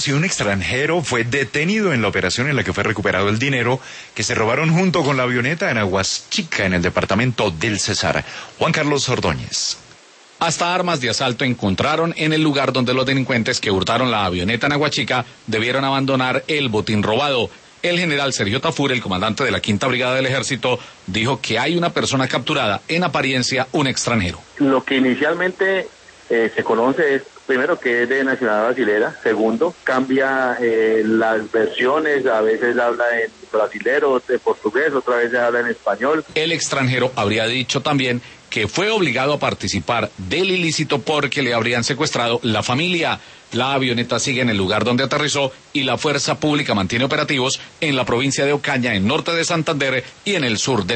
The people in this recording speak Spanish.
Si un extranjero fue detenido en la operación en la que fue recuperado el dinero que se robaron junto con la avioneta en Aguas Chica, en el departamento del Cesar. Juan Carlos Ordóñez. Hasta armas de asalto encontraron en el lugar donde los delincuentes que hurtaron la avioneta en Aguachica debieron abandonar el botín robado. El general Sergio Tafur, el comandante de la Quinta Brigada del Ejército, dijo que hay una persona capturada, en apariencia un extranjero. Lo que inicialmente se conoce es, primero, que es de nacionalidad brasilera. Segundo, cambia las versiones, a veces habla en brasilero, de portugués, otra vez habla en español. El extranjero habría dicho también que fue obligado a participar del ilícito porque le habrían secuestrado la familia. La avioneta sigue en el lugar donde aterrizó y la fuerza pública mantiene operativos en la provincia de Ocaña, en norte de Santander y en el sur de